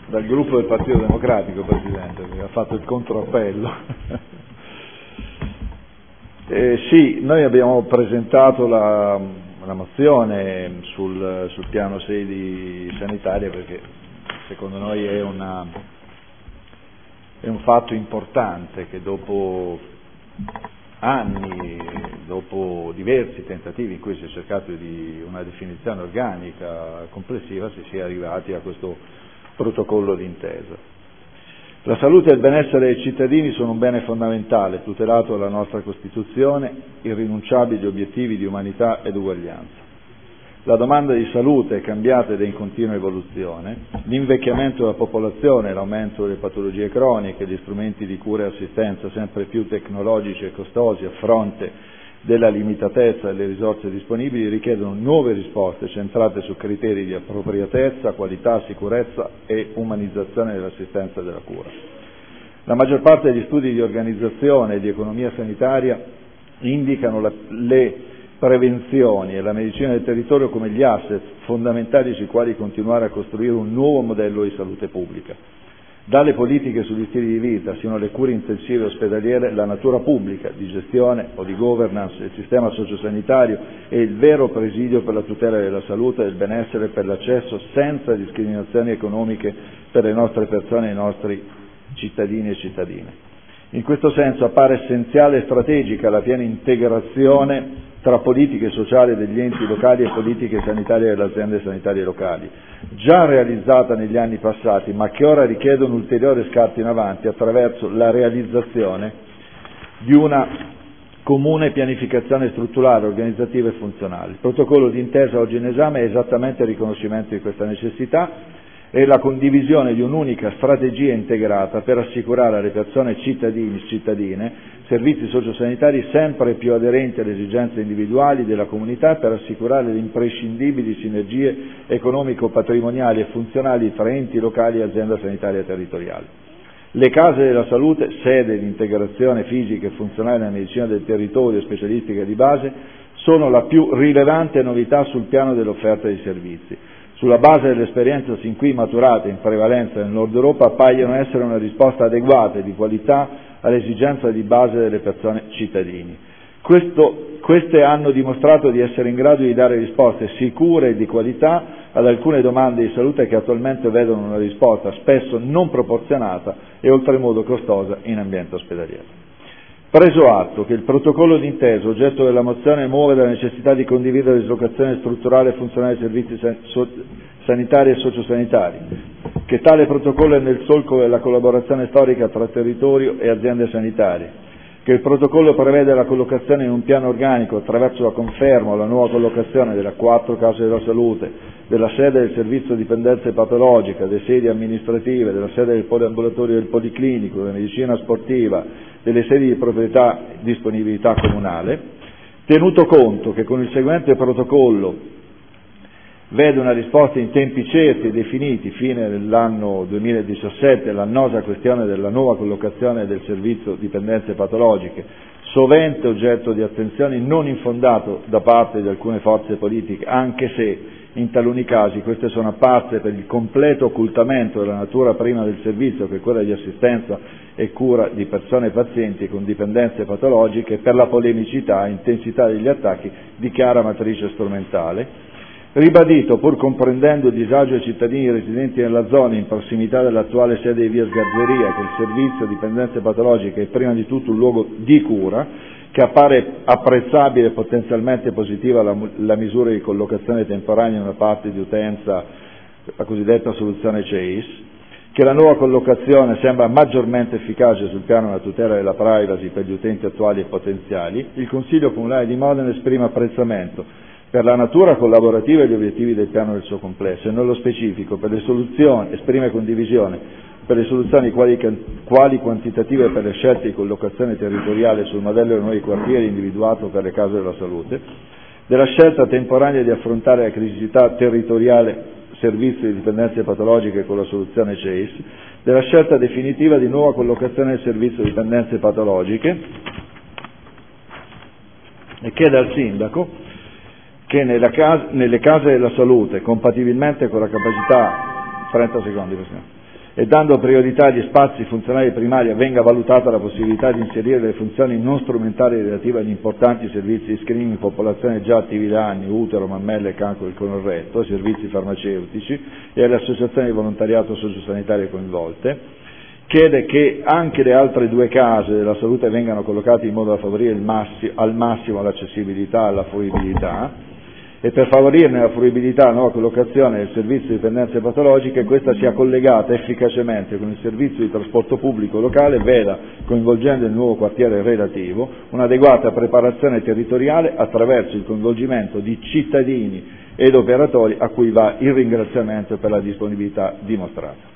dal gruppo del Partito Democratico, Presidente, che ha fatto il controappello. Sì, noi abbiamo presentato la mozione sul piano sedi sanitarie perché secondo noi è un fatto importante che dopo anni, dopo diversi tentativi in cui si è cercato di una definizione organica complessiva, si sia arrivati a questo protocollo d'intesa. La salute e il benessere dei cittadini sono un bene fondamentale, tutelato dalla nostra Costituzione, irrinunciabili obiettivi di umanità ed uguaglianza. La domanda di salute è cambiata ed è in continua evoluzione, l'invecchiamento della popolazione, l'aumento delle patologie croniche, gli strumenti di cura e assistenza sempre più tecnologici e costosi a fronte della limitatezza delle risorse disponibili richiedono nuove risposte centrate su criteri di appropriatezza, qualità, sicurezza e umanizzazione dell'assistenza e della cura. La maggior parte degli studi di organizzazione e di economia sanitaria indicano le prevenzioni e la medicina del territorio come gli asset fondamentali sui quali continuare a costruire un nuovo modello di salute pubblica. Dalle politiche sugli stili di vita sino alle cure intensive ospedaliere, la natura pubblica di gestione o di governance del sistema sociosanitario è il vero presidio per la tutela della salute e del benessere e per l'accesso senza discriminazioni economiche per le nostre persone e i nostri cittadini e cittadine. In questo senso appare essenziale e strategica la piena integrazione tra politiche sociali degli enti locali e politiche sanitarie delle aziende sanitarie locali, già realizzata negli anni passati, ma che ora richiede un ulteriore scatto in avanti attraverso la realizzazione di una comune pianificazione strutturale, organizzativa e funzionale. Il protocollo d'intesa oggi in esame è esattamente il riconoscimento di questa necessità e la condivisione di un'unica strategia integrata per assicurare alle persone cittadini e cittadine servizi sociosanitari sempre più aderenti alle esigenze individuali della comunità per assicurare le imprescindibili sinergie economico-patrimoniali e funzionali tra enti locali e azienda sanitaria territoriale. Le case della salute, sede di integrazione fisica e funzionale nella medicina del territorio e specialistica di base, sono la più rilevante novità sul piano dell'offerta di servizi. Sulla base dell'esperienza sin qui maturata in prevalenza nel Nord Europa, appaiono essere una risposta adeguata e di qualità all'esigenza di base delle persone cittadini. Queste hanno dimostrato di essere in grado di dare risposte sicure e di qualità ad alcune domande di salute che attualmente vedono una risposta spesso non proporzionata e oltremodo costosa in ambiente ospedaliero. Preso atto che il protocollo d'intesa oggetto della mozione muove dalla necessità di condividere la dislocazione strutturale e funzionale dei servizi sanitari e sociosanitari, che tale protocollo è nel solco della collaborazione storica tra territorio e aziende sanitarie, che il protocollo prevede la collocazione in un piano organico attraverso la conferma o la nuova collocazione delle 4 case della salute, della sede del servizio di dipendenza patologica, delle sedi amministrative, della sede del poliambulatorio e del policlinico, della medicina sportiva, delle sedi di proprietà e disponibilità comunale, tenuto conto che con il seguente protocollo vede una risposta in tempi certi e definiti, fine dell'anno 2017, l'annosa questione della nuova collocazione del servizio dipendenze patologiche, sovente oggetto di attenzioni non infondato da parte di alcune forze politiche, anche se in taluni casi queste sono apparse per il completo occultamento della natura prima del servizio, che è quella di assistenza e cura di persone e pazienti con dipendenze patologiche, e per la polemicità e intensità degli attacchi di chiara matrice strumentale. Ribadito, pur comprendendo il disagio dei cittadini residenti nella zona in prossimità dell'attuale sede di via Sgarzeria, che il servizio dipendenze patologiche è prima di tutto un luogo di cura, che appare apprezzabile e potenzialmente positiva la misura di collocazione temporanea in una parte di utenza, la cosiddetta soluzione CEIS, che la nuova collocazione sembra maggiormente efficace sul piano della tutela della privacy per gli utenti attuali e potenziali, il Consiglio Comunale di Modena esprime apprezzamento per la natura collaborativa e gli obiettivi del piano nel suo complesso e nello specifico per le soluzioni, esprime condivisione per le soluzioni quali quantitative per le scelte di collocazione territoriale sul modello dei nuovi quartieri individuato per le case della salute, della scelta temporanea di affrontare la criticità territoriale servizi di dipendenze patologiche con la soluzione CEIS, della scelta definitiva di nuova collocazione del servizio di dipendenze patologiche e chiede al Sindaco che nelle case della salute, compatibilmente con la capacità 30 secondi, Presidente, e dando priorità agli spazi funzionali primari venga valutata la possibilità di inserire le funzioni non strumentali relative agli importanti servizi di screening in popolazione già attivi da anni, utero, mammelle, cancro del colon retto, servizi farmaceutici e alle associazioni di volontariato sociosanitarie coinvolte. Chiede che anche le altre due case della salute vengano collocate in modo da favorire al massimo l'accessibilità e la fruibilità, e per favorirne la fruibilità e la nuova collocazione del servizio di dipendenze patologiche, questa sia collegata efficacemente con il servizio di trasporto pubblico locale, veda, coinvolgendo il nuovo quartiere relativo, un'adeguata preparazione territoriale attraverso il coinvolgimento di cittadini ed operatori a cui va il ringraziamento per la disponibilità dimostrata.